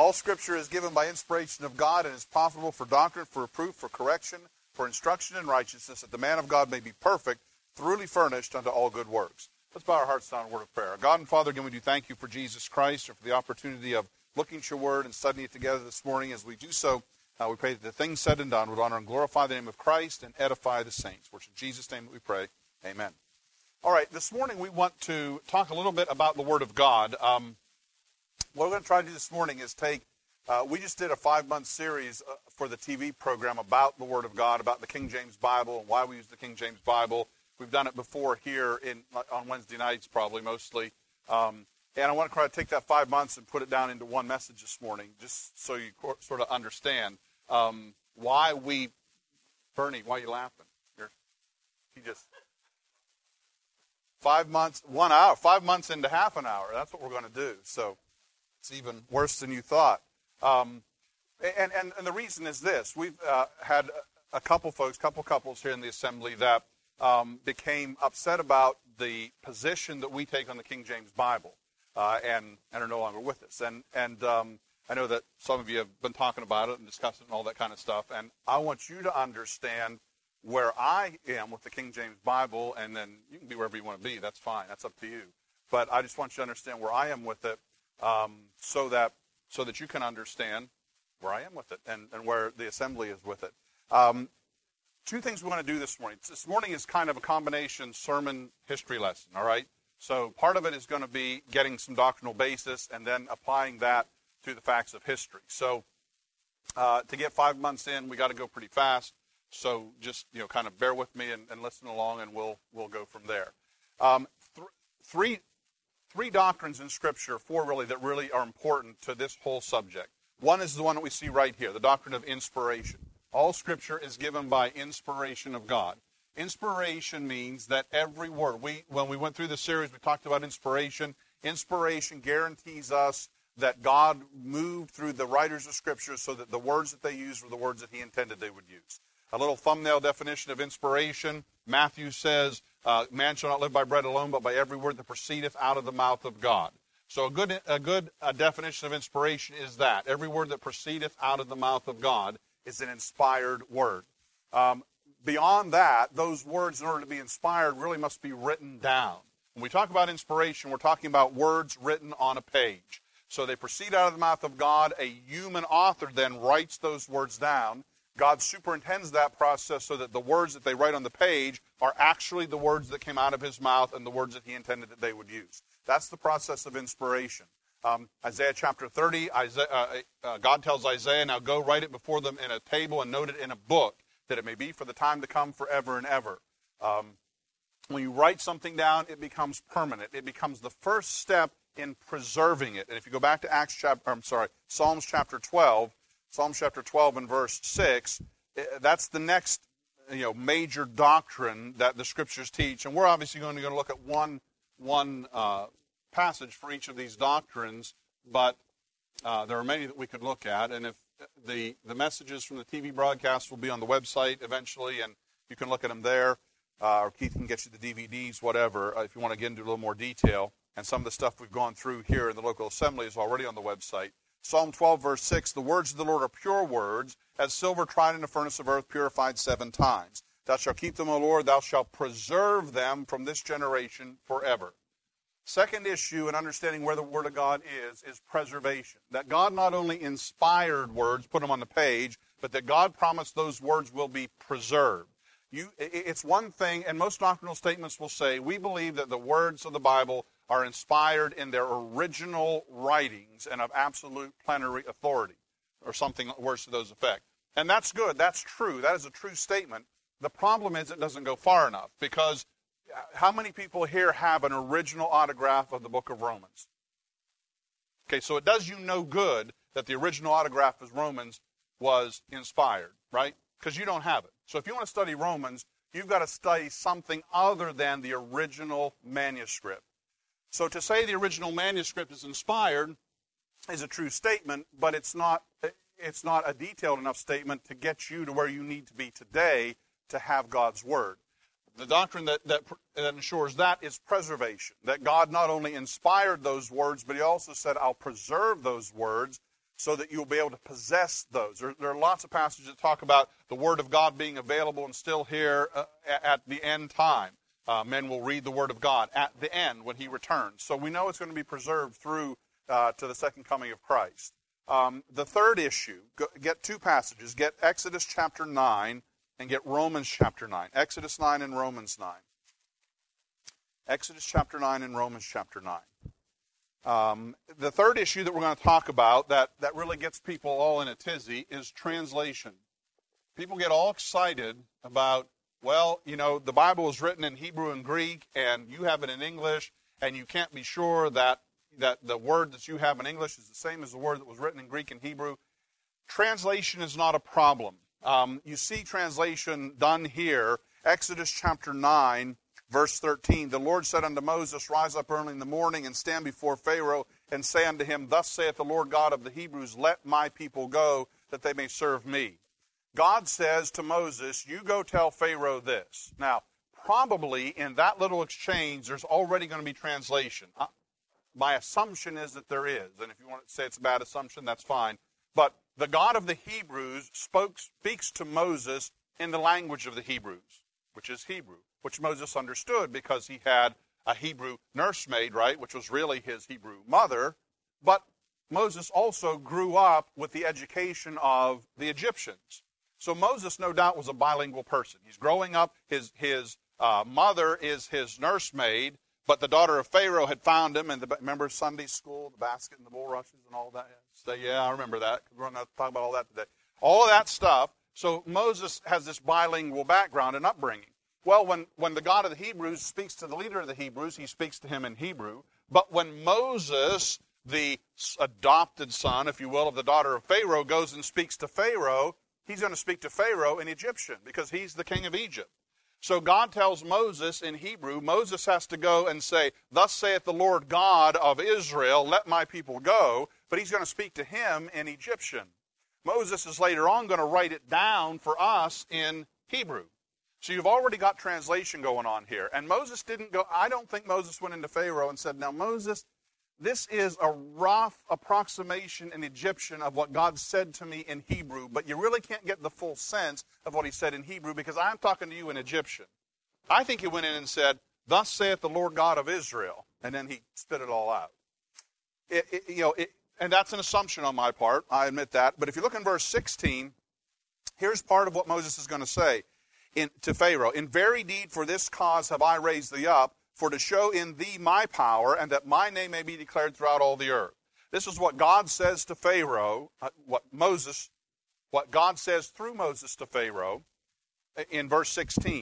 All Scripture is given by inspiration of God and is profitable for doctrine, for reproof, for correction, for instruction in righteousness, that the man of God may be perfect, thoroughly furnished unto all good works. Let's bow our hearts down in a word of prayer. God and Father, again, we do thank you for Jesus Christ and for the opportunity of looking at your word and studying it together this morning. As we do so, we pray that the things said and done would honor and glorify the name of Christ and edify the saints. For it's in Jesus' name that we pray. Amen. All right, this morning we want to talk a little bit about the Word of God. What we're going to try to do this morning is we just did a 5-month series for the TV program about the Word of God, about the King James Bible and why we use the King James Bible. We've done it before here on Wednesday nights, probably mostly. And I want to try to take that 5 months and put it down into one message this morning, just so you sort of understand why we... Bernie, why are you laughing? He just... 5 months, 1 hour, 5 months into half an hour. That's what we're going to do. So it's even worse than you thought. And the reason is this. We've had a couple couples here in the assembly that became upset about the position that we take on the King James Bible and are no longer with us. And I know that some of you have been talking about it and discussing it and all that kind of stuff. And I want you to understand where I am with the King James Bible, and then you can be wherever you want to be. That's fine. That's up to you. But I just want you to understand where I am with it so that you can understand where I am with it and where the assembly is with it. Two things we want to do this morning. This morning is kind of a combination sermon history lesson, all right? So part of it is going to be getting some doctrinal basis and then applying that to the facts of history. So to get 5 months in, we got to go pretty fast. So just, kind of bear with me and listen along, and we'll go from there. Three doctrines in Scripture, four really, that really are important to this whole subject. One is the one that we see right here, the doctrine of inspiration. All Scripture is given by inspiration of God. Inspiration means that every word, when we went through the series, we talked about inspiration. Inspiration guarantees us that God moved through the writers of Scripture so that the words that they used were the words that he intended they would use. A little thumbnail definition of inspiration. Matthew says, man shall not live by bread alone, but by every word that proceedeth out of the mouth of God. So a good definition of inspiration is that. Every word that proceedeth out of the mouth of God is an inspired word. Beyond that, those words, in order to be inspired, really must be written down. When we talk about inspiration, we're talking about words written on a page. So they proceed out of the mouth of God. A human author then writes those words down. God superintends that process so that the words that they write on the page are actually the words that came out of his mouth and the words that he intended that they would use. That's the process of inspiration. Isaiah chapter 30, God tells Isaiah, now go write it before them in a table and note it in a book, that it may be for the time to come forever and ever. When you write something down, it becomes permanent. It becomes the first step in preserving it. And if you go back to Psalms chapter 12, Psalms chapter 12 and verse 6, that's the next major doctrine that the Scriptures teach. And we're obviously going to look at one passage for each of these doctrines, but there are many that we could look at. And if the messages from the TV broadcast will be on the website eventually, and you can look at them there, or Keith can get you the DVDs, whatever, if you want to get into a little more detail. And some of the stuff we've gone through here in the local assembly is already on the website. Psalm 12, verse 6, the words of the Lord are pure words, as silver tried in a furnace of earth, purified 7 times. Thou shalt keep them, O Lord, thou shalt preserve them from this generation forever. Second issue in understanding where the Word of God is preservation. That God not only inspired words, put them on the page, but that God promised those words will be preserved. It's one thing, and most doctrinal statements will say, we believe that the words of the Bible are inspired in their original writings and of absolute plenary authority, or something worse to those effect. And that's good. That's true. That is a true statement. The problem is it doesn't go far enough, because how many people here have an original autograph of the book of Romans? Okay, so it does you no good that the original autograph of Romans was inspired, right? Because you don't have it. So if you want to study Romans, you've got to study something other than the original manuscript. So to say the original manuscript is inspired is a true statement, but it's not a detailed enough statement to get you to where you need to be today to have God's Word. The doctrine that ensures that is preservation, that God not only inspired those words, but he also said, I'll preserve those words so that you'll be able to possess those. There are lots of passages that talk about the Word of God being available and still here at the end time. Men will read the Word of God at the end when He returns. So we know it's going to be preserved through to the second coming of Christ. The third issue, get two passages. Get Exodus chapter 9 and get Romans chapter 9. Exodus 9 and Romans 9. Exodus chapter 9 and Romans chapter 9. The third issue that we're going to talk about that really gets people all in a tizzy is translation. People get all excited about, well, you know, the Bible was written in Hebrew and Greek, and you have it in English, and you can't be sure that the word that you have in English is the same as the word that was written in Greek and Hebrew. Translation is not a problem. You see translation done here. Exodus chapter 9, verse 13. The Lord said unto Moses, Rise up early in the morning and stand before Pharaoh and say unto him, Thus saith the Lord God of the Hebrews, Let my people go, that they may serve me. God says to Moses, you go tell Pharaoh this. Now, probably in that little exchange, there's already going to be translation. My assumption is that there is. And if you want to say it's a bad assumption, that's fine. But the God of the Hebrews speaks to Moses in the language of the Hebrews, which is Hebrew, which Moses understood because he had a Hebrew nursemaid, right, which was really his Hebrew mother. But Moses also grew up with the education of the Egyptians. So Moses, no doubt, was a bilingual person. He's growing up. His mother is his nursemaid, but the daughter of Pharaoh had found him. And remember Sunday school, the basket and the bulrushes and all that? So, yeah, I remember that. We're not talking about all that today. All of that stuff. So Moses has this bilingual background and upbringing. Well, when the God of the Hebrews speaks to the leader of the Hebrews, he speaks to him in Hebrew. But when Moses, the adopted son, if you will, of the daughter of Pharaoh, goes and speaks to Pharaoh, he's going to speak to Pharaoh in Egyptian because he's the king of Egypt. So God tells Moses in Hebrew, Moses has to go and say, Thus saith the Lord God of Israel, let my people go. But he's going to speak to him in Egyptian. Moses is later on going to write it down for us in Hebrew. So you've already got translation going on here. And Moses didn't go, I don't think Moses went into Pharaoh and said, Now Moses, this is a rough approximation in Egyptian of what God said to me in Hebrew, but you really can't get the full sense of what he said in Hebrew because I'm talking to you in Egyptian. I think he went in and said, Thus saith the Lord God of Israel, and then he spit it all out. And that's an assumption on my part, I admit that. But if you look in verse 16, here's part of what Moses is going to say to Pharaoh. In very deed for this cause have I raised thee up, for to show in thee my power, and that my name may be declared throughout all the earth. This is what God says to Pharaoh, what God says through Moses to Pharaoh in verse 16.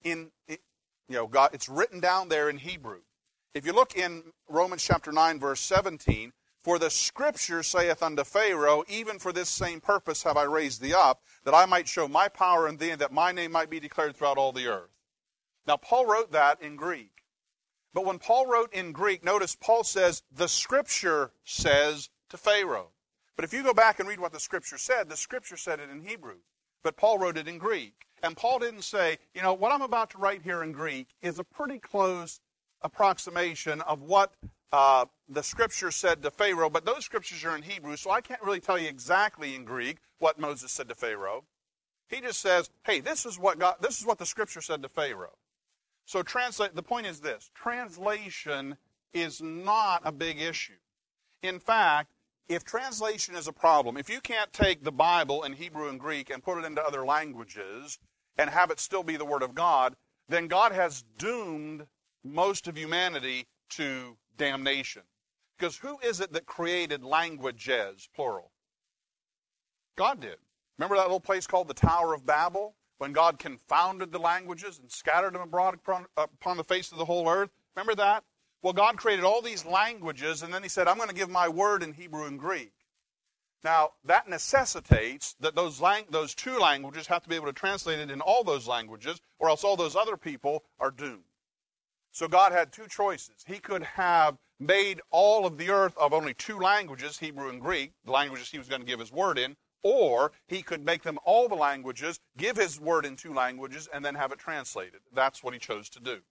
It's written down there in Hebrew. If you look in Romans chapter 9, verse 17, For the Scripture saith unto Pharaoh, Even for this same purpose have I raised thee up, that I might show my power in thee, and that my name might be declared throughout all the earth. Now, Paul wrote that in Greek. But when Paul wrote in Greek, notice Paul says, the Scripture says to Pharaoh. But if you go back and read what the Scripture said it in Hebrew. But Paul wrote it in Greek. And Paul didn't say, what I'm about to write here in Greek is a pretty close approximation of what the Scripture said to Pharaoh. But those Scriptures are in Hebrew, so I can't really tell you exactly in Greek what Moses said to Pharaoh. He just says, hey, this is what the Scripture said to Pharaoh. So the point is this, translation is not a big issue. In fact, if translation is a problem, if you can't take the Bible in Hebrew and Greek and put it into other languages and have it still be the Word of God, then God has doomed most of humanity to damnation. Because who is it that created languages, plural? God did. Remember that little place called the Tower of Babel? When God confounded the languages and scattered them abroad upon the face of the whole earth. Remember that? Well, God created all these languages, and then he said, I'm going to give my word in Hebrew and Greek. Now, that necessitates that those two languages have to be able to translate it in all those languages, or else all those other people are doomed. So God had two choices. He could have made all of the earth of only two languages, Hebrew and Greek, the languages he was going to give his word in, or he could make them all the languages, give his word in two languages, and then have it translated. That's what he chose to do.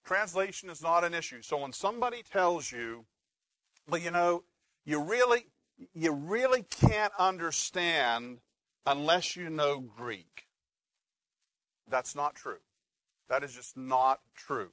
Translation is not an issue. So when somebody tells you, well, you really can't understand unless you know Greek. That's not true. That is just not true.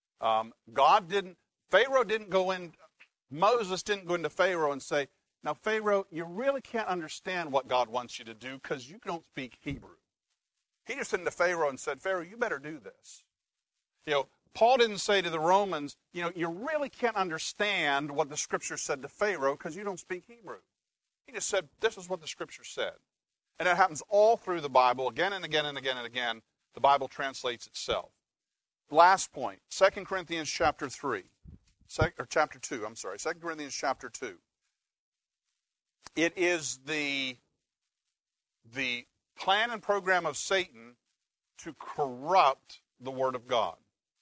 Pharaoh didn't go in, Moses didn't go into Pharaoh and say, now Pharaoh, you really can't understand what God wants you to do because you don't speak Hebrew. He just went into Pharaoh and said, Pharaoh, you better do this. Paul didn't say to the Romans, you really can't understand what the Scripture said to Pharaoh because you don't speak Hebrew. He just said, this is what the Scripture said. And it happens all through the Bible, again and again and again and again. The Bible translates itself. Last point, 2 Corinthians chapter 2, 2 Corinthians chapter 2. It is the plan and program of Satan to corrupt the Word of God.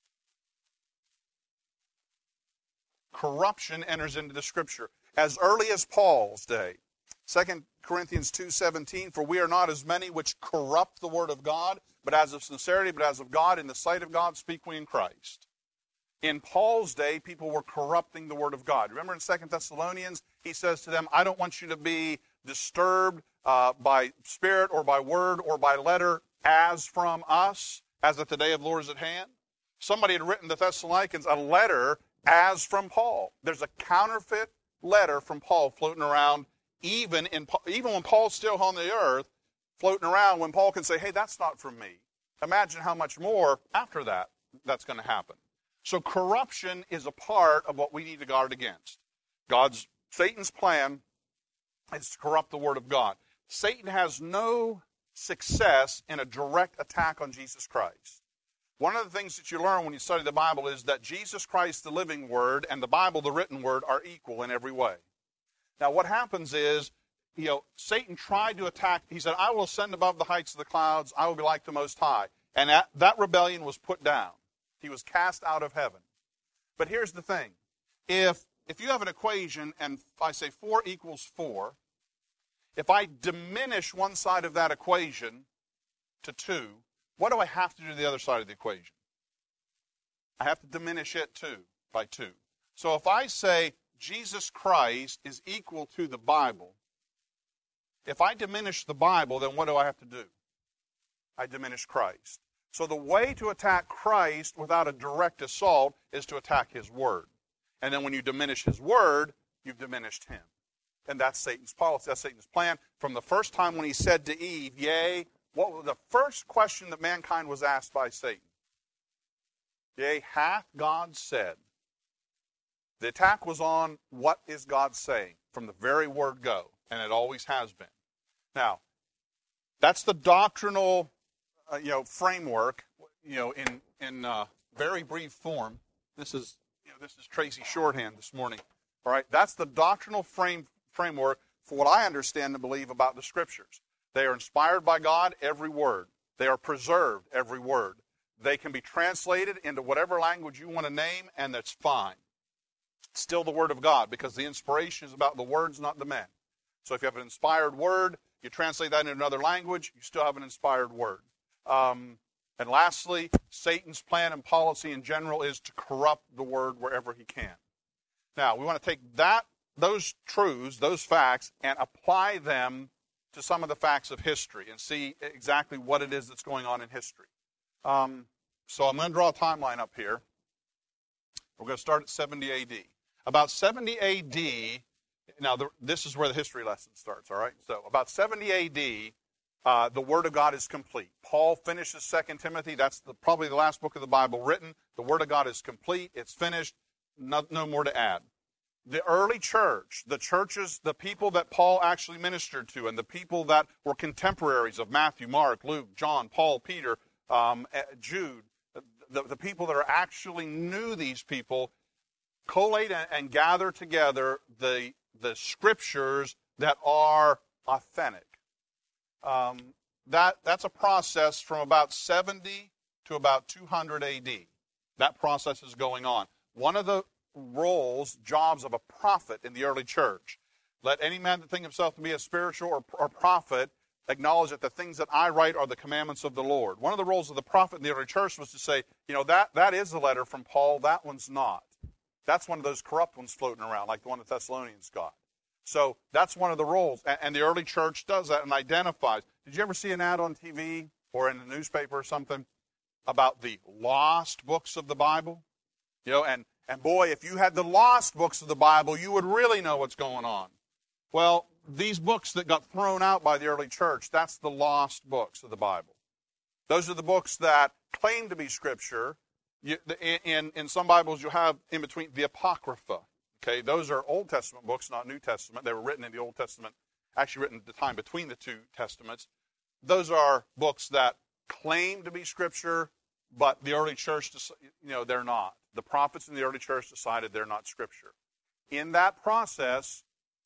Corruption enters into the Scripture. As early as Paul's day, 2 Corinthians 2:17, for we are not as many which corrupt the Word of God, but as of sincerity, but as of God, in the sight of God, speak we in Christ. In Paul's day, people were corrupting the Word of God. Remember in 2 Thessalonians, he says to them, I don't want you to be disturbed by spirit or by word or by letter as from us, as that the day of the Lord is at hand. Somebody had written the Thessalonians a letter as from Paul. There's a counterfeit letter from Paul floating around, even when Paul's still on the earth, floating around, when Paul can say, hey, that's not from me. Imagine how much more after that that's going to happen. So corruption is a part of what we need to guard against. Satan's plan is to corrupt the Word of God. Satan has no success in a direct attack on Jesus Christ. One of the things that you learn when you study the Bible is that Jesus Christ, the living Word, and the Bible, the written Word, are equal in every way. Now what happens is, Satan tried to attack. He said, I will ascend above the heights of the clouds. I will be like the Most High. And that rebellion was put down. He was cast out of heaven. But here's the thing. If you have an equation and I say 4 equals 4, if I diminish one side of that equation to 2, what do I have to do to the other side of the equation? I have to diminish it by 2. So if I say Jesus Christ is equal to the Bible, if I diminish the Bible, then what do I have to do? I diminish Christ. So the way to attack Christ without a direct assault is to attack His Word. And then when you diminish His Word, you've diminished Him. And that's Satan's policy. That's Satan's plan. From the first time when he said to Eve, yea, what was the first question that mankind was asked by Satan? Yea, hath God said? The attack was on what is God saying from the very word go, and it always has been. Now, that's the doctrinal framework, in very brief form. This is Tracy shorthand this morning. All right, that's the doctrinal framework for what I understand and believe about the Scriptures. They are inspired by God, every word. They are preserved, every word. They can be translated into whatever language you want to name, and that's fine. It's still the Word of God, because the inspiration is about the words, not the men. So if you have an inspired word, you translate that into another language, you still have an inspired word. And lastly, Satan's plan and policy in general is to corrupt the Word wherever he can. Now, we want to take those truths, those facts, and apply them to some of the facts of history and see exactly what it is that's going on in history. So I'm going to draw a timeline up here. We're going to start at 70 A.D. About 70 A.D., now this is where the history lesson starts, all right? So about 70 A.D., the Word of God is complete. Paul finishes 2 Timothy. That's probably the last book of the Bible written. The Word of God is complete. It's finished. No more to add. The early church, the churches, the people that Paul actually ministered to, and the people that were contemporaries of Matthew, Mark, Luke, John, Paul, Peter, Jude, the people that actually knew these people, collate and gather together the Scriptures that are authentic. That's a process from about 70 to about 200 A.D. That process is going on. One of the jobs of a prophet in the early church. Let any man that think himself to be a spiritual or prophet acknowledge that the things that I write are the commandments of the Lord. One of the roles of the prophet in the early church was to say, that is a letter from Paul, that one's not. That's one of those corrupt ones floating around, like the one the Thessalonians got. So that's one of the roles. And the early church does that and identifies. Did you ever see an ad on TV or in the newspaper or something about the lost books of the Bible? You know, and boy, if you had the lost books of the Bible, you would really know what's going on. Well, these books that got thrown out by the early church, that's the lost books of the Bible. Those are the books that claim to be Scripture. In some Bibles, you'll have in between the Apocrypha. Okay, those are Old Testament books, not New Testament. They were written in the Old Testament, actually written at the time between the two Testaments. Those are books that claim to be Scripture, but the early church, they're not. The prophets in the early church decided they're not Scripture. In that process,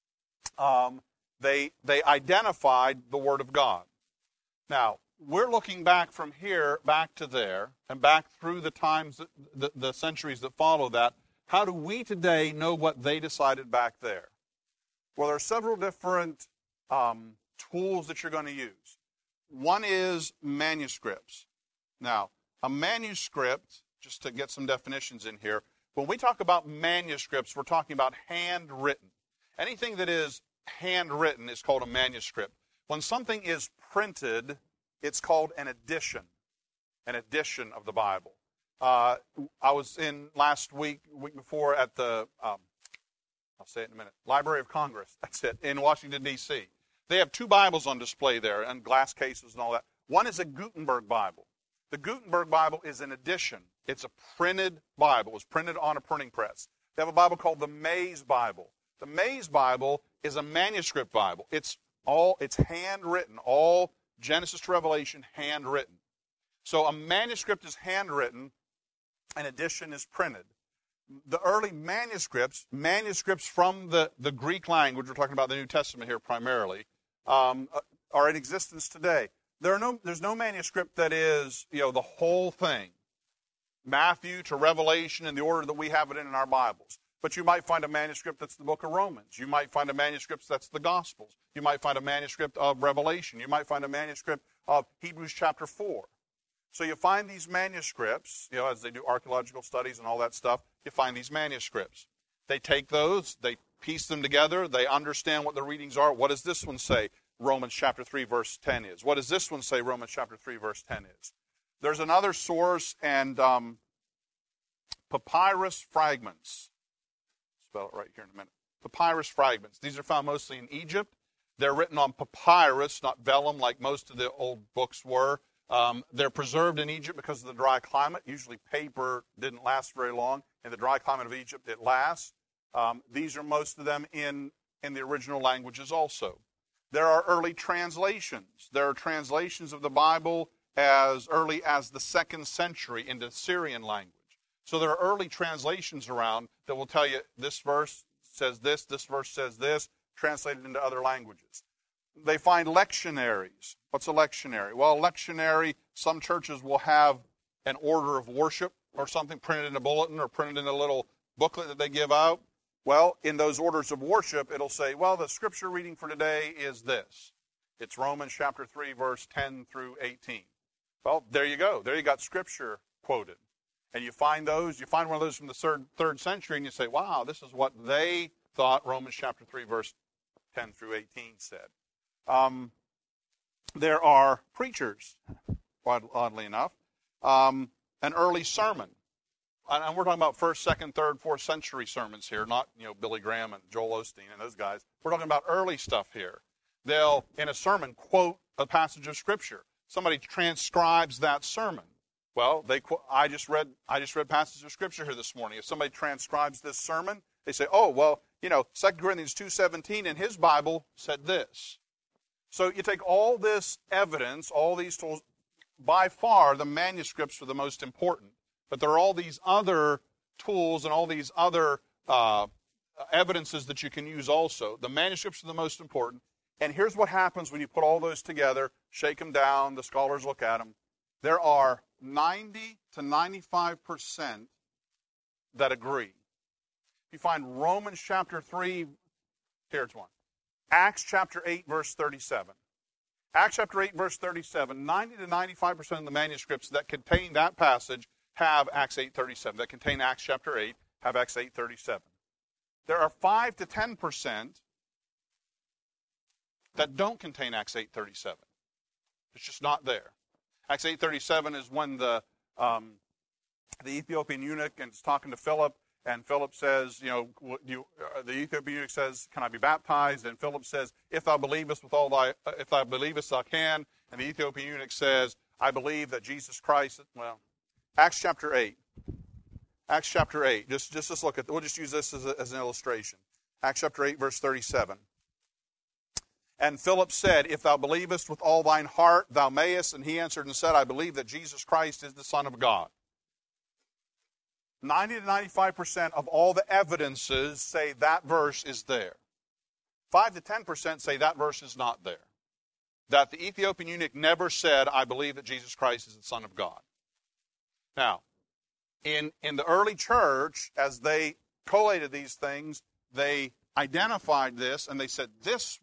they identified the Word of God. Now, we're looking back from here, back to there, and back through the times, the centuries that follow that. How do we today know what they decided back there? Well, there are several different tools that you're going to use. One is manuscripts. Now, a manuscript, just to get some definitions in here, when we talk about manuscripts, we're talking about handwritten. Anything that is handwritten is called a manuscript. When something is printed, it's called an edition of the Bible. I was in last week before at the, I'll say it in a minute, Library of Congress, that's it, in Washington, D.C. They have two Bibles on display there, and glass cases and all that. One is a Gutenberg Bible. The Gutenberg Bible is an edition. It's a printed Bible. It was printed on a printing press. They have a Bible called the Mays Bible. The Mays Bible is a manuscript Bible. It's handwritten, all Genesis to Revelation, handwritten. So a manuscript is handwritten, an edition is printed. The early manuscripts from the Greek language, we're talking about the New Testament here primarily, are in existence today. There's no manuscript that is, the whole thing, Matthew to Revelation in the order that we have it in our Bibles. But you might find a manuscript that's the book of Romans. You might find a manuscript that's the Gospels. You might find a manuscript of Revelation. You might find a manuscript of Hebrews chapter 4. So you find these manuscripts, as they do archaeological studies and all that stuff, you find these manuscripts. They take those, they piece them together, they understand what the readings are. What does this one say Romans chapter 3 verse 10 is? What does this one say Romans chapter 3 verse 10 is? There's another source, and papyrus fragments. Spell it right here in a minute. Papyrus fragments. These are found mostly in Egypt. They're written on papyrus, not vellum like most of the old books were. They're preserved in Egypt because of the dry climate. Usually paper didn't last very long. In the dry climate of Egypt, it lasts. These are most of them in the original languages also. There are early translations. There are translations of the Bible as early as the 2nd century into Syrian language. So there are early translations around that will tell you this verse says this verse says this, translated into other languages. They find lectionaries. What's a lectionary? Well, a lectionary, some churches will have an order of worship or something printed in a bulletin or printed in a little booklet that they give out. Well, in those orders of worship, it'll say, well, the scripture reading for today is this. It's Romans chapter 3, verse 10 through 18. Well, there you go. There you got scripture quoted. And you find one of those from the third century, and you say, wow, this is what they thought Romans chapter 3, verse 10 through 18 said. There are preachers, oddly enough, an early sermon. And we're talking about 1st, 2nd, 3rd, 4th century sermons here, not Billy Graham and Joel Osteen and those guys. We're talking about early stuff here. They'll, in a sermon, quote a passage of Scripture. Somebody transcribes that sermon. Well, I just read passages of Scripture here this morning. If somebody transcribes this sermon, they say, oh, well, 2 Corinthians 2:17 in his Bible said this. So you take all this evidence, all these tools. By far, the manuscripts are the most important. But there are all these other tools and all these other evidences that you can use also. The manuscripts are the most important. And here's what happens when you put all those together, shake them down, the scholars look at them. There are 90 to 95% that agree. You find Romans chapter 3, here's one. Acts chapter 8, verse 37. Acts chapter 8, verse 37, 90 to 95% of the manuscripts that contain that passage have Acts 8:37. That contain Acts chapter 8 have Acts 8:37. There are 5 to 10% that don't contain Acts 8:37. It's just not there. Acts 8:37 is when the Ethiopian eunuch is talking to Philip, and Philip says, the Ethiopian eunuch says, "Can I be baptized?" And Philip says, "If thou believest if thou believest, thou can." And the Ethiopian eunuch says, "I believe that Jesus Christ." Well, Acts chapter 8. Acts chapter 8. Just look at. We'll just use this as an illustration. Acts chapter 8, verse 37. And Philip said, "If thou believest with all thine heart, thou mayest." And he answered and said, "I believe that Jesus Christ is the Son of God." 90 to 95% of all the evidences say that verse is there. 5 to 10% say that verse is not there. That the Ethiopian eunuch never said, "I believe that Jesus Christ is the Son of God." Now, in the early church, as they collated these things, they identified this, and they said, this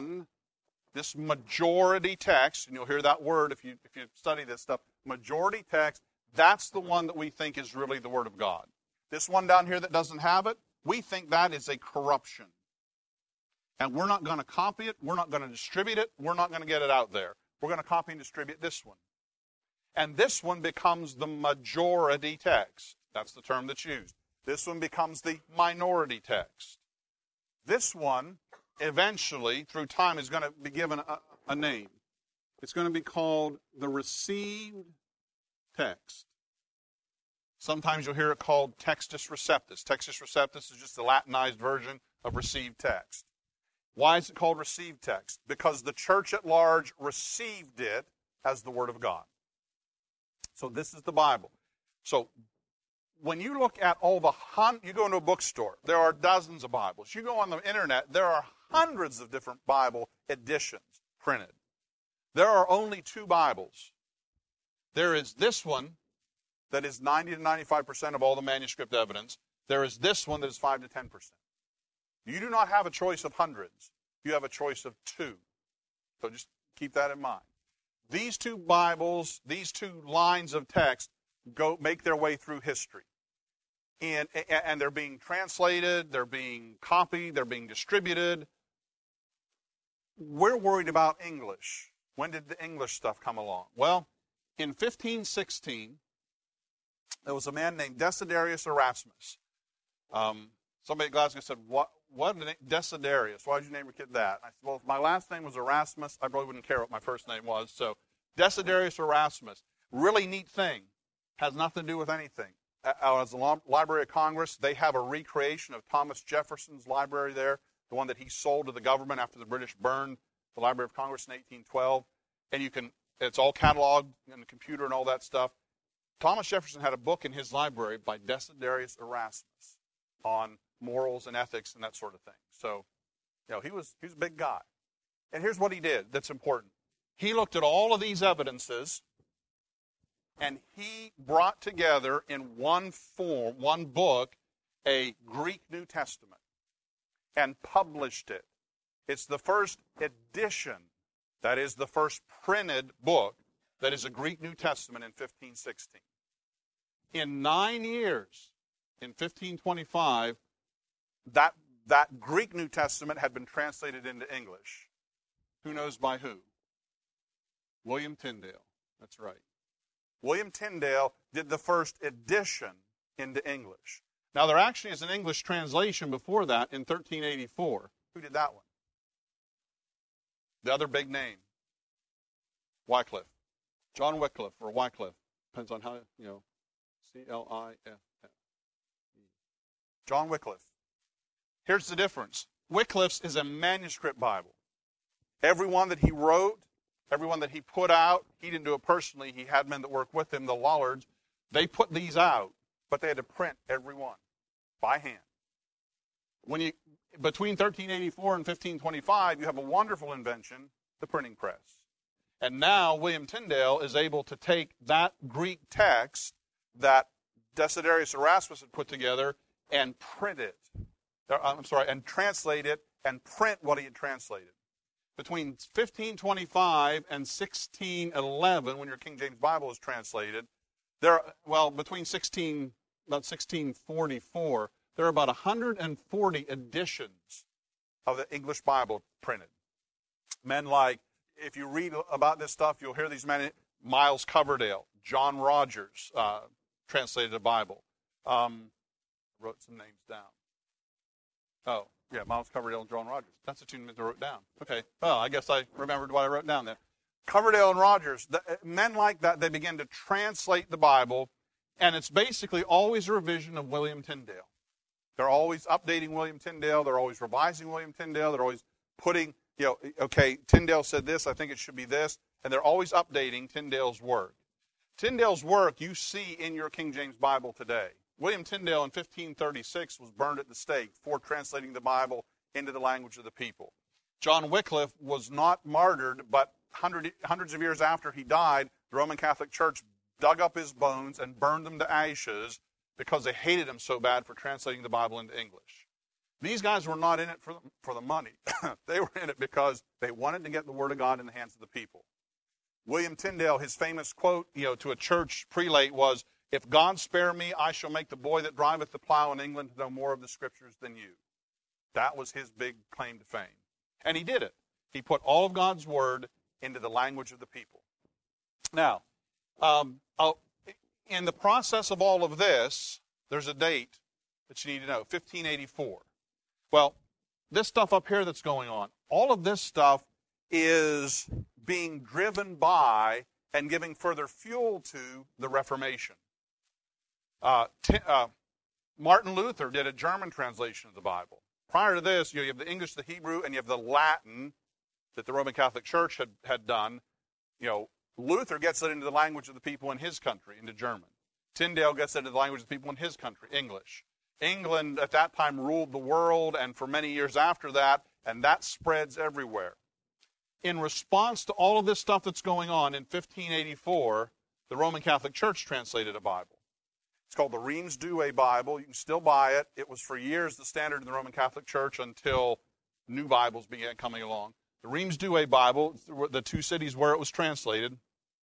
majority text, and you'll hear that word if you study this stuff, majority text, that's the one that we think is really the Word of God. This one down here that doesn't have it, we think that is a corruption. And we're not going to copy it, we're not going to distribute it, we're not going to get it out there. We're going to copy and distribute this one. And this one becomes the majority text. That's the term that's used. This one becomes the minority text. This one, eventually, through time, is going to be given a name. It's going to be called the received text. Sometimes you'll hear it called Textus Receptus. Textus Receptus is just the Latinized version of received text. Why is it called received text? Because the church at large received it as the Word of God. So this is the Bible. So when you look at all the you go into a bookstore, there are dozens of Bibles. You go on the internet, there are hundreds of different Bible editions printed. There are only two Bibles. There is this one that is 90 to 95% of all the manuscript evidence. There is this one that is 5 to 10%. You do not have a choice of hundreds. You have a choice of two. So just keep that in mind. These two Bibles, these two lines of text make their way through history. And they're being translated, they're being copied, they're being distributed. We're worried about English. When did the English stuff come along? Well, in 1516, there was a man named Desiderius Erasmus. Somebody at Glasgow said, what Desiderius? Why did you name your kid that? I said, well, if my last name was Erasmus, I probably wouldn't care what my first name was. So Desiderius Erasmus, really neat thing. Has nothing to do with anything. As the Library of Congress, they have a recreation of Thomas Jefferson's library there, the one that he sold to the government after the British burned the Library of Congress in 1812. And it's all cataloged in the computer and all that stuff. Thomas Jefferson had a book in his library by Desiderius Erasmus on morals and ethics and that sort of thing. So, he was a big guy. And here's what he did that's important. He looked at all of these evidences, and he brought together in one book, a Greek New Testament, and published it. It's the first edition, that is the first printed book, that is a Greek New Testament in 1516. In 9 years, in 1525, that Greek New Testament had been translated into English. Who knows by who? William Tyndale. That's right. William Tyndale did the first edition into English. Now, there actually is an English translation before that in 1384. Who did that one? The other big name. Wycliffe. John Wycliffe, or Wycliffe. Depends on how, C-L-I-F-F. John Wycliffe. Here's the difference. Wycliffe's is a manuscript Bible. Every one that he wrote, every one that he put out, he didn't do it personally. He had men that worked with him, the Lollards. They put these out, but they had to print every one by hand. Between 1384 and 1525, you have a wonderful invention, the printing press. And now William Tyndale is able to take that Greek text that Desiderius Erasmus had put together and and translate it and print what he had translated. Between 1525 and 1611, when your King James Bible is translated, between 1644, there are about 140 editions of the English Bible printed. Men like, if you read about this stuff, you'll hear these men, Miles Coverdale, John Rogers, translated the Bible. Wrote some names down. Oh, yeah, Miles Coverdale and John Rogers. That's the two names I wrote down. Okay, well, I guess I remembered what I wrote down there. Coverdale and Rogers, men like that, they begin to translate the Bible, and it's basically always a revision of William Tyndale. They're always updating William Tyndale. They're always revising William Tyndale. They're always putting, okay, Tyndale said this, I think it should be this, and they're always updating Tyndale's work. Tyndale's work you see in your King James Bible today. William Tyndale in 1536 was burned at the stake for translating the Bible into the language of the people. John Wycliffe was not martyred, but hundreds of years after he died, the Roman Catholic Church dug up his bones and burned them to ashes because they hated him so bad for translating the Bible into English. These guys were not in it for the money. They were in it because they wanted to get the Word of God in the hands of the people. William Tyndale, his famous quote, to a church prelate was, "If God spare me, I shall make the boy that driveth the plow in England to know more of the Scriptures than you." That was his big claim to fame. And he did it. He put all of God's Word into the language of the people. Now, in the process of all of this, there's a date that you need to know, 1584. Well, this stuff up here that's going on, all of this stuff is being driven by and giving further fuel to the Reformation. Martin Luther did a German translation of the Bible. Prior to this, you have the English, the Hebrew, and you have the Latin that the Roman Catholic Church had done. Luther gets it into the language of the people in his country, into German. Tyndale gets it into the language of the people in his country, English. England at that time ruled the world, and for many years after that, and that spreads everywhere. In response to all of this stuff that's going on, in 1584, the Roman Catholic Church translated a Bible. It's called the Reims Douay Bible. You can still buy it. It was for years the standard in the Roman Catholic Church until new Bibles began coming along. The Reims Douay Bible, the two cities where it was translated,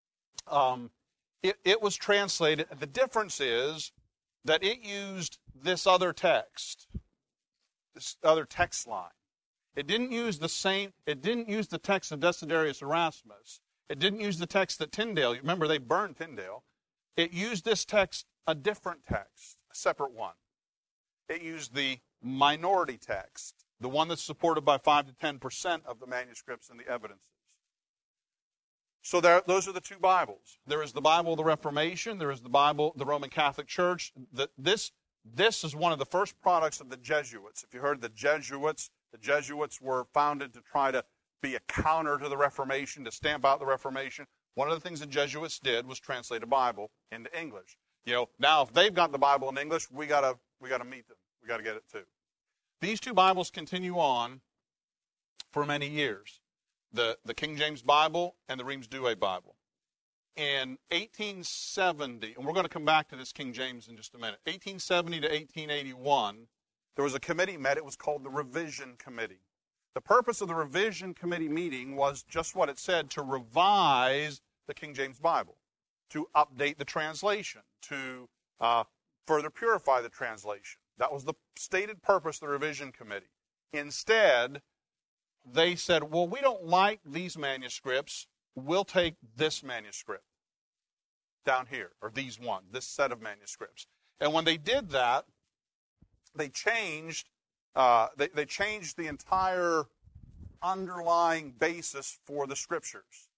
it was translated. The difference is that it used this other text, this other text line. It didn't use the text of Desiderius Erasmus. It didn't use the text that Tyndale, remember they burned Tyndale. It used this text, a different text, a separate one. It used the minority text, the one that's supported by 5 to 10% of the manuscripts and the evidences. So those are the two Bibles. There is the Bible of the Reformation. There is the Bible, the Roman Catholic Church. This is one of the first products of the Jesuits. If you heard the Jesuits were founded to try to be a counter to the Reformation, to stamp out the Reformation. One of the things the Jesuits did was translate a Bible into English. Now if they've got the Bible in English, we gotta meet them. We gotta get it too. These two Bibles continue on for many years. The King James Bible and the Reims Douay Bible. In 1870, and we're going to come back to this King James in just a minute, 1870 to 1881, there was a committee met. It was called the Revision Committee. The purpose of the Revision Committee meeting was just what it said, to revise the King James Bible, to update the translation, to further purify the translation. That was the stated purpose of the Revision Committee. Instead, they said, well, we don't like these manuscripts. We'll take this manuscript down here, or this set of manuscripts. And when they did that, they changed the entire underlying basis for the Scriptures.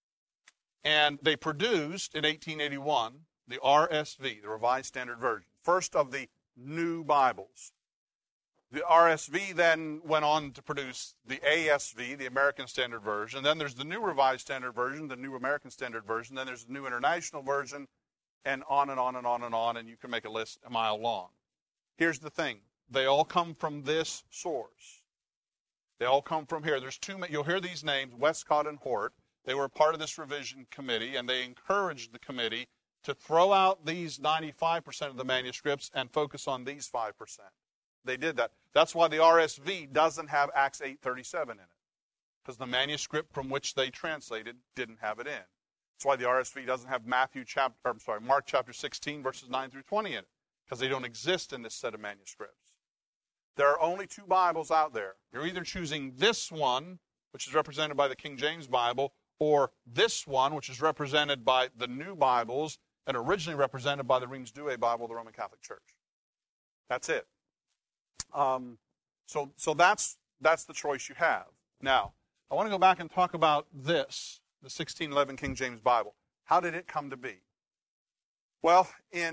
And they produced, in 1881, the RSV, the Revised Standard Version, first of the new Bibles. The RSV then went on to produce the ASV, the American Standard Version. Then there's the New Revised Standard Version, the New American Standard Version. Then there's the New International Version, and on and on and on and on, and you can make a list a mile long. Here's the thing. They all come from this source. They all come from here. There's two. You'll hear these names, Westcott and Hort. They were part of this revision committee, and they encouraged the committee to throw out these 95% of the manuscripts and focus on these 5%. They did that. That's why the RSV doesn't have Acts 8:37 in it, because the manuscript from which they translated didn't have it in. That's why the RSV doesn't have Mark chapter 16, verses 9 through 20 in it, because they don't exist in this set of manuscripts. There are only two Bibles out there. You're either choosing this one, which is represented by the King James Bible, or this one, which is represented by the New Bibles and originally represented by the Reims Douay Bible of the Roman Catholic Church. That's it. So that's the choice you have. Now, I want to go back and talk about this, the 1611 King James Bible. How did it come to be? Well,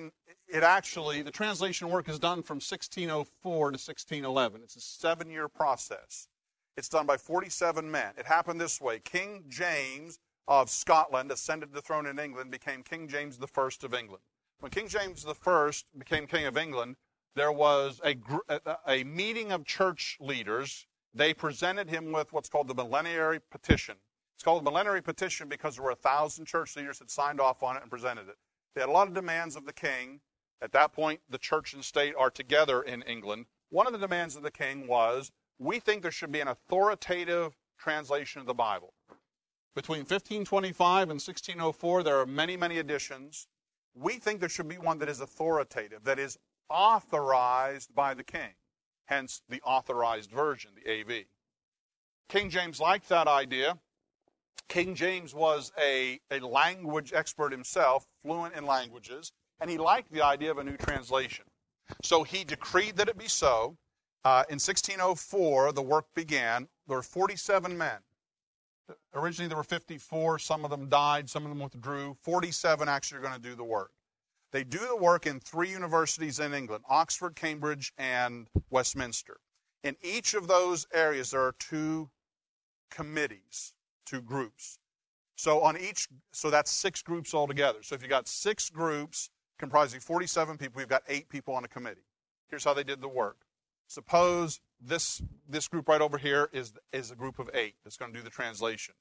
the translation work is done from 1604 to 1611. It's a 7-year process. It's done by 47 men. It happened this way. King James of Scotland ascended to the throne in England, became King James I of England. When King James I became King of England, there was a meeting of church leaders. They presented him with what's called the Millenary Petition. It's called the Millenary Petition because there were 1,000 church leaders that signed off on it and presented it. They had a lot of demands of the king. At that point, the church and state are together in England. One of the demands of the king was, we think there should be an authoritative translation of the Bible. Between 1525 and 1604, there are many, many editions. We think there should be one that is authoritative, that is authorized by the king, hence the authorized version, the AV. King James liked that idea. King James was a language expert himself, fluent in languages, and he liked the idea of a new translation. So he decreed that it be so. In 1604, the work began. There were 47 men. Originally, there were 54. Some of them died. Some of them withdrew. 47 actually are going to do the work. They do the work in 3 universities in England, Oxford, Cambridge, and Westminster. In each of those areas, there are 2 committees, 2 groups. So that's 6 groups altogether. So if you got 6 groups comprising 47 people, you've got 8 people on a committee. Here's how they did the work. Suppose this group right over here is a group of 8 that's going to do the translation.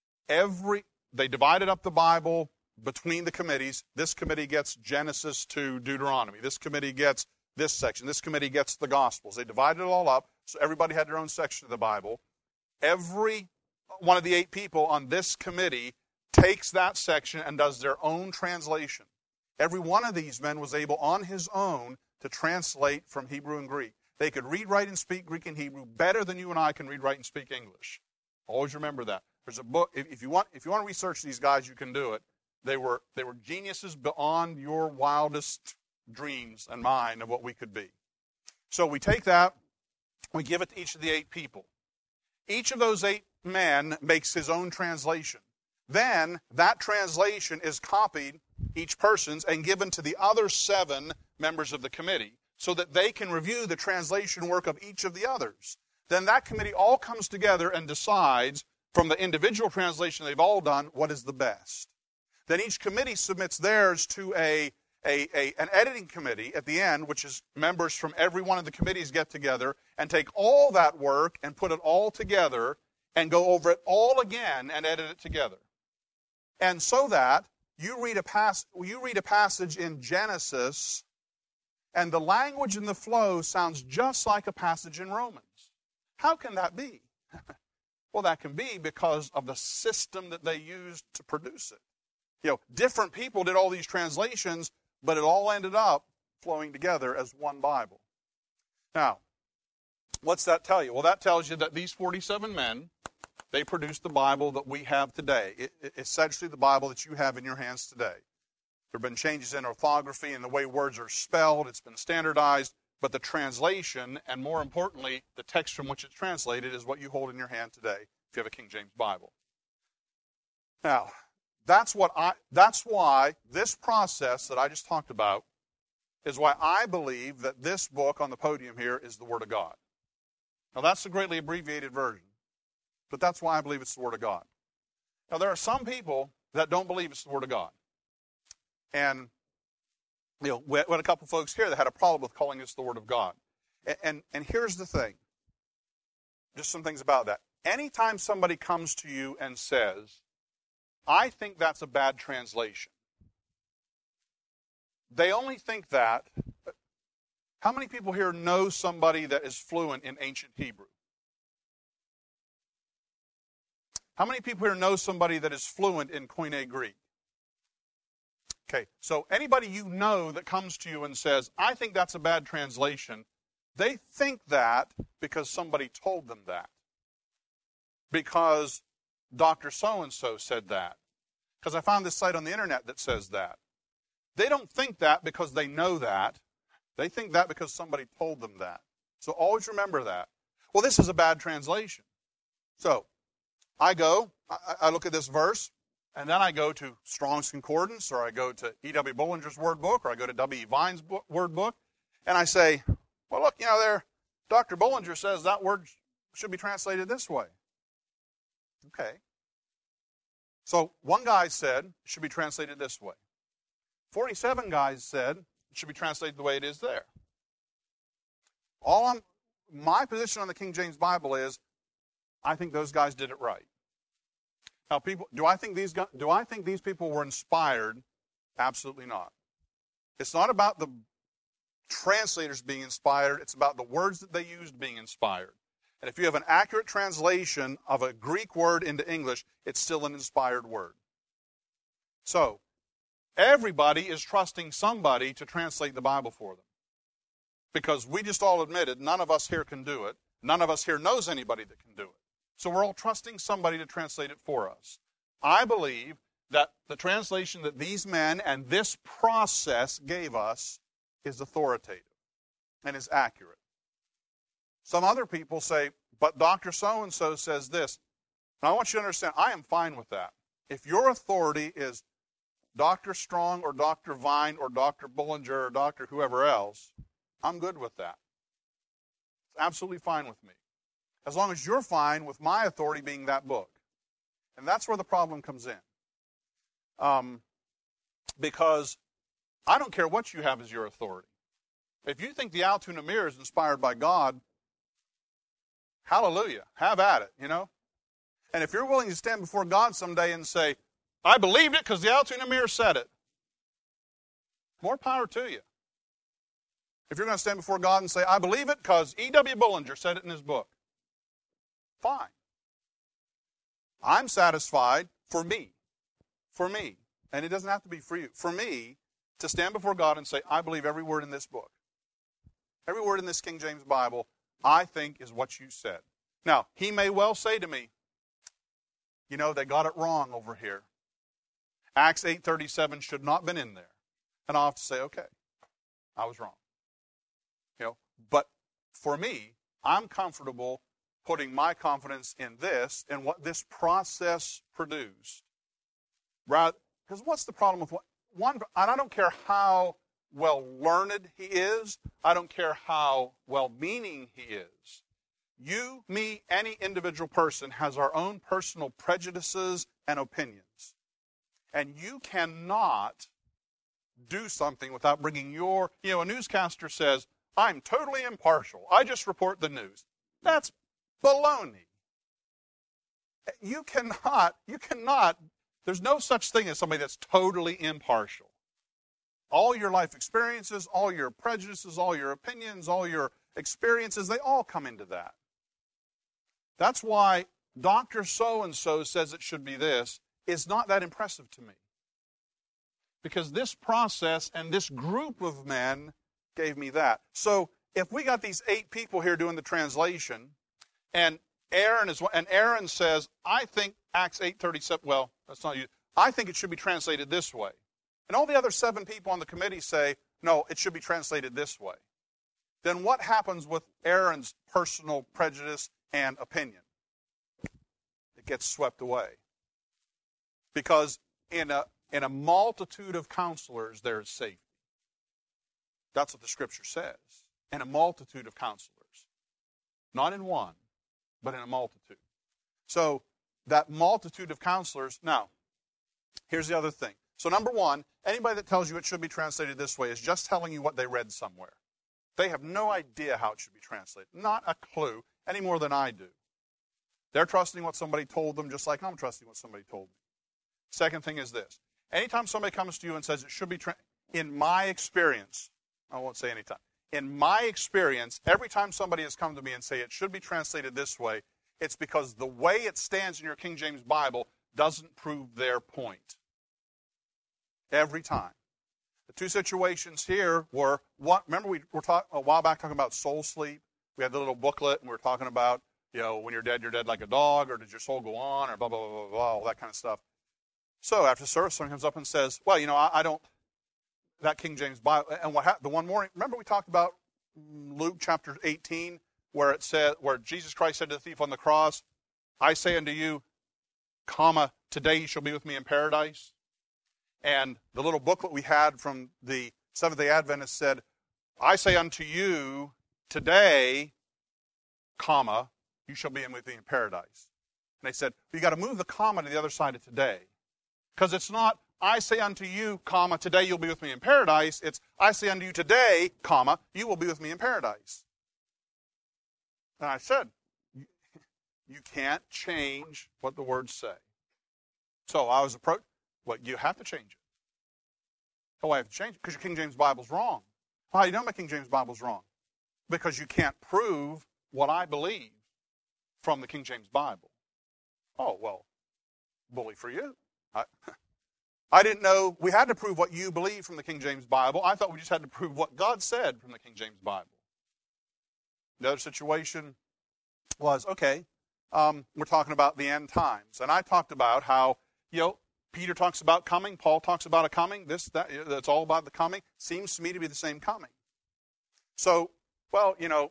They divided up the Bible between the committees. This committee gets Genesis to Deuteronomy. This committee gets this section. This committee gets the Gospels. They divided it all up, so everybody had their own section of the Bible. Every one of the 8 people on this committee takes that section and does their own translation. Every one of these men was able on his own to translate from Hebrew and Greek. They could read, write, and speak Greek and Hebrew better than you and I can read, write, and speak English. Always remember that. There's a book. If you want to research these guys, you can do it. They were geniuses beyond your wildest dreams and mine of what we could be. So we take that, we give it to each of the 8 people. Each of those 8 men makes his own translation. Then that translation is copied, each person's, and given to the other 7 members of the committee so that they can review the translation work of each of the others. Then that committee all comes together and decides, from the individual translation they've all done, what is the best. Then each committee submits theirs to an editing committee at the end, which is members from every one of the committees get together and take all that work and put it all together and go over it all again and edit it together. And so that you read a passage in Genesis, and the language and the flow sounds just like a passage in Romans. How can that be? Well, that can be because of the system that they used to produce it. Different people did all these translations, but it all ended up flowing together as one Bible. Now, what's that tell you? Well, that tells you that these 47 men, they produced the Bible that we have today. Essentially the Bible that you have in your hands today. There have been changes in orthography and the way words are spelled. It's been standardized. But the translation, and more importantly, the text from which it's translated, is what you hold in your hand today if you have a King James Bible. Now, that's why this process that I just talked about is why I believe that this book on the podium here is the Word of God. Now, that's a greatly abbreviated version, but that's why I believe it's the Word of God. Now, there are some people that don't believe it's the Word of God. And we had a couple folks here that had a problem with calling this the Word of God. And here's the thing. Just some things about that. Anytime somebody comes to you and says, I think that's a bad translation, they only think that. How many people here know somebody that is fluent in ancient Hebrew? How many people here know somebody that is fluent in Koine Greek? Okay, so anybody you know that comes to you and says, I think that's a bad translation, they think that because somebody told them that. because Dr. So-and-so said that. Because I found this site on the internet that says that. They don't think that because they know that. They think that because somebody told them that. So always remember that. Well, this is a bad translation. So I look at this verse, and then I go to Strong's Concordance, or I go to E.W. Bullinger's Word Book, or I go to W.E. Vine's Word Book, and I say, well, look, there, Dr. Bullinger says that word should be translated this way. Okay. So one guy said it should be translated this way. 47 guys said it should be translated the way it is there. My position on the King James Bible is, I think those guys did it right. Now, do I think these people were inspired? Absolutely not. It's not about the translators being inspired. It's about the words that they used being inspired. And if you have an accurate translation of a Greek word into English, it's still an inspired word. So, everybody is trusting somebody to translate the Bible for them. Because we just all admitted, none of us here can do it. None of us here knows anybody that can do it. So we're all trusting somebody to translate it for us. I believe that the translation that these men and this process gave us is authoritative and is accurate. Some other people say, but Dr. So-and-so says this. And I want you to understand, I am fine with that. If your authority is Dr. Strong or Dr. Vine or Dr. Bullinger or Dr. whoever else, I'm good with that. It's absolutely fine with me. As long as you're fine with my authority being that book. And that's where the problem comes in. Because I don't care what you have as your authority. If you think the Altoona Mirror is inspired by God, hallelujah, have at it, And if you're willing to stand before God someday and say, I believed it because the Altoona Mirror said it, more power to you. If you're going to stand before God and say, I believe it because E.W. Bullinger said it in his book, fine. I'm satisfied for me, and it doesn't have to be for you, for me to stand before God and say, I believe every word in this book. Every word in this King James Bible, I think is what you said. Now, he may well say to me, they got it wrong over here. Acts 8:37 should not have been in there. And I'll have to say, okay, I was wrong. But for me, I'm comfortable putting my confidence in this and what this process produced. Because what's the problem with one? And I don't care how well learned he is. I don't care how well-meaning he is. You, me, any individual person has our own personal prejudices and opinions. And you cannot do something without bringing a newscaster says, I'm totally impartial. I just report the news. That's baloney. You cannot, there's no such thing as somebody that's totally impartial. All your life experiences, all your prejudices, all your opinions, all your experiences, they all come into that. That's why Dr. So-and-so says it should be this is not that impressive to me. Because this process and this group of men gave me that. So if we got these 8 people here doing the translation, and Aaron says, I think Acts 8:37, well, that's not you. I think it should be translated this way. And all the other 7 people on the committee say, no, it should be translated this way. Then what happens with Aaron's personal prejudice and opinion? It gets swept away. Because in a multitude of counselors, there is safety. That's what the Scripture says. In a multitude of counselors. Not in one, but in a multitude. So, that multitude of counselors. Now, here's the other thing. So, number one, anybody that tells you it should be translated this way is just telling you what they read somewhere. They have no idea how it should be translated. Not a clue, any more than I do. They're trusting what somebody told them just like I'm trusting what somebody told me. Second thing is this. Anytime somebody comes to you and says it should be, in my experience, I won't say anytime. In my experience, every time somebody has come to me and say it should be translated this way, it's because the way it stands in your King James Bible doesn't prove their point. Every time. The 2 situations here were, remember we were talking a while back talking about soul sleep? We had the little booklet and we were talking about, when you're dead like a dog, or does your soul go on, or blah, blah, blah, blah, blah, all that kind of stuff. So after service, someone comes up and says, well, I don't, that King James Bible, and what happened the one morning, remember we talked about Luke chapter 18, where Jesus Christ said to the thief on the cross, I say unto you, today you shall be with me in paradise. And the little booklet we had from the Seventh-day Adventists said, I say unto you, today, you shall be with me in paradise. And they said, you got to move the comma to the other side of today. Because it's not, I say unto you, today you'll be with me in paradise. It's, I say unto you today, you will be with me in paradise. And I said, you can't change what the words say. So I was approached, you have to change it. Oh, I have to change it because your King James Bible's wrong. How do you know my King James Bible's wrong? Because you can't prove what I believe from the King James Bible. Oh, well, bully for you. I didn't know we had to prove what you believe from the King James Bible. I thought we just had to prove what God said from the King James Bible. The other situation was, we're talking about the end times. And I talked about how, Peter talks about coming, Paul talks about a coming, that's all about the coming. Seems to me to be the same coming. So, I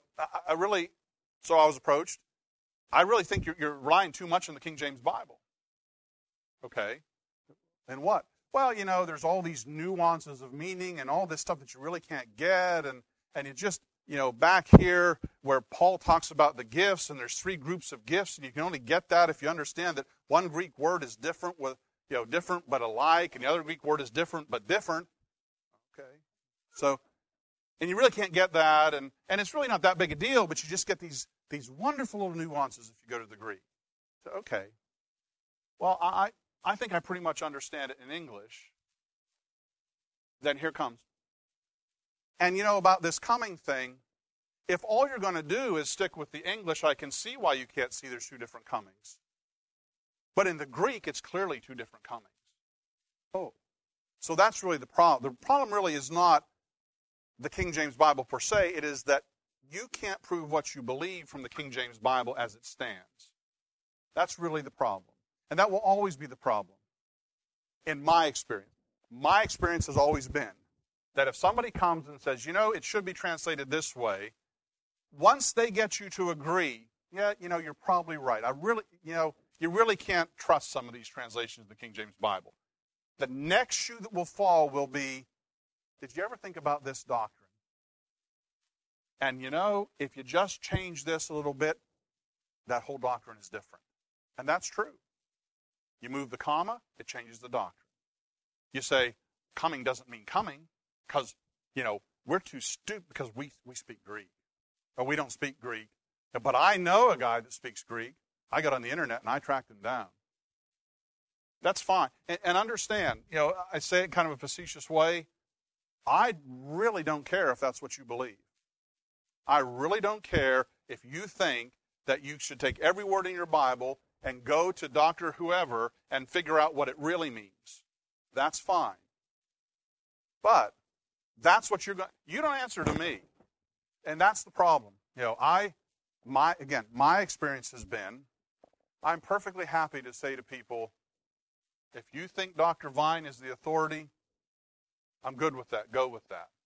was approached. I really think you're relying too much on the King James Bible. Okay. And what? Well, there's all these nuances of meaning and all this stuff that you really can't get. And it just, back here where Paul talks about the gifts, and there's 3 groups of gifts, and you can only get that if you understand that one Greek word is different different but alike, and the other Greek word is different but different. Okay. So, and you really can't get that, and it's really not that big a deal, but you just get these wonderful little nuances if you go to the Greek. So, okay. Well, I think I pretty much understand it in English. Then here comes. And about this coming thing, if all you're going to do is stick with the English, I can see why you can't see there's 2 different comings. But in the Greek, it's clearly 2 different comings. Oh. So that's really the problem. The problem really is not the King James Bible per se. It is that you can't prove what you believe from the King James Bible as it stands. That's really the problem. And that will always be the problem. In my experience. My experience has always been that if somebody comes and says, it should be translated this way, once they get you to agree, you're probably right. You really can't trust some of these translations of the King James Bible. The next shoe that will fall will be, did you ever think about this doctrine? And if you just change this a little bit, that whole doctrine is different. And that's true. You move the comma, it changes the doctrine. You say, coming doesn't mean coming, because, we're too stupid because we speak Greek. Or we don't speak Greek. But I know a guy that speaks Greek. I got on the internet and I tracked him down. That's fine. And understand, I say it kind of a facetious way. I really don't care if that's what you believe. I really don't care if you think that you should take every word in your Bible and go to Dr. Whoever and figure out what it really means. That's fine. But that's what you don't answer to me. And that's the problem. My experience has been, I'm perfectly happy to say to people, if you think Dr. Vine is the authority, I'm good with that. Go with that.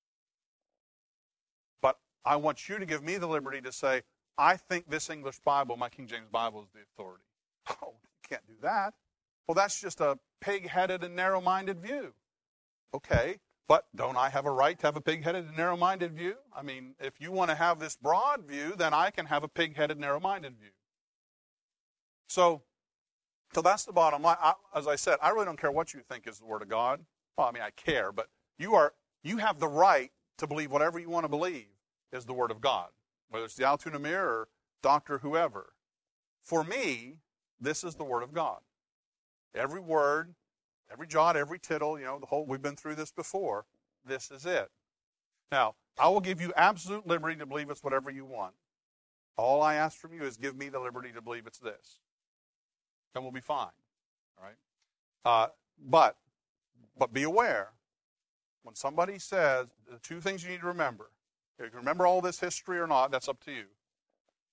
But I want you to give me the liberty to say, I think this English Bible, my King James Bible, is the authority. Oh, you can't do that. Well, that's just a pig-headed and narrow-minded view. Okay, but don't I have a right to have a pig-headed and narrow-minded view? I mean, if you want to have this broad view, then I can have a pig-headed, narrow-minded view. So that's the bottom line. As I said, I really don't care what you think is the Word of God. Well, I mean, I care, but you have the right to believe whatever you want to believe is the Word of God, whether it's the Altoona Mirror or Dr. Whoever. For me, this is the Word of God. Every word, every jot, every tittle, we've been through this before. This is it. Now, I will give you absolute liberty to believe it's whatever you want. All I ask from you is give me the liberty to believe it's this. And we'll be fine. All right? But be aware, when somebody says, the 2 things you need to remember. You can remember all this history or not, that's up to you.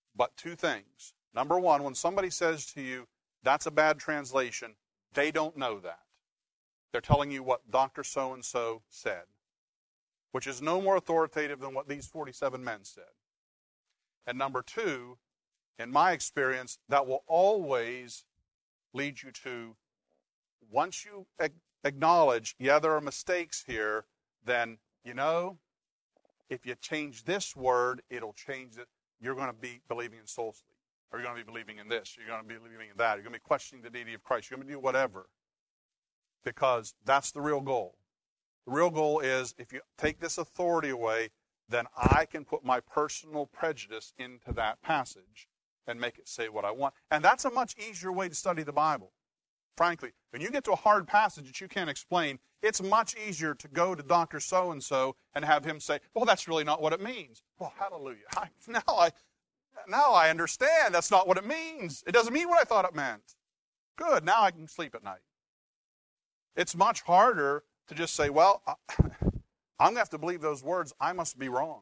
But two things. Number one, when somebody says to you, that's a bad translation, they don't know that. They're telling you what Dr. So-and-so said, which is no more authoritative than what these 47 men said. And number two, in my experience, that will always lead you to, once you acknowledge, yeah, there are mistakes here, then, if you change this word, it'll change it. You're going to be believing in soul sleep. Or you're going to be believing in this. You're going to be believing in that. You're going to be questioning the deity of Christ. You're going to do whatever. Because that's the real goal. The real goal is, if you take this authority away, then I can put my personal prejudice into that passage and make it say what I want. And that's a much easier way to study the Bible. Frankly, when you get to a hard passage that you can't explain, it's much easier to go to Dr. So-and-so and have him say, well, that's really not what it means. Well, hallelujah. Now I understand that's not what it means. It doesn't mean what I thought it meant. Good, now I can sleep at night. It's much harder to just say, well, I'm going to have to believe those words. I must be wrong.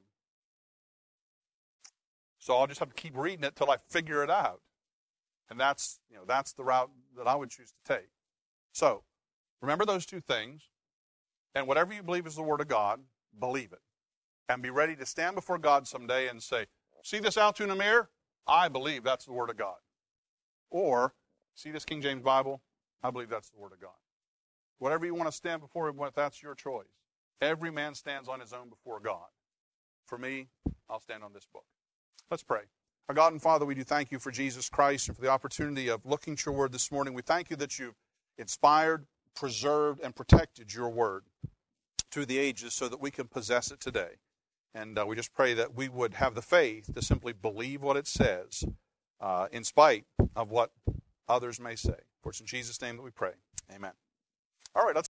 So I'll just have to keep reading it till I figure it out. And that's the route that I would choose to take. So, remember those two things. And whatever you believe is the Word of God, believe it. And be ready to stand before God someday and say, see this Altoona mirror? I believe that's the Word of God. Or, see this King James Bible? I believe that's the Word of God. Whatever you want to stand before Him with, that's your choice. Every man stands on his own before God. For me, I'll stand on this book. Let's pray. Our God and Father, we do thank you for Jesus Christ and for the opportunity of looking to your word this morning. We thank you that you've inspired, preserved, and protected your word through the ages so that we can possess it today. And we just pray that we would have the faith to simply believe what it says in spite of what others may say. For it's in Jesus' name that we pray. Amen. All right, let's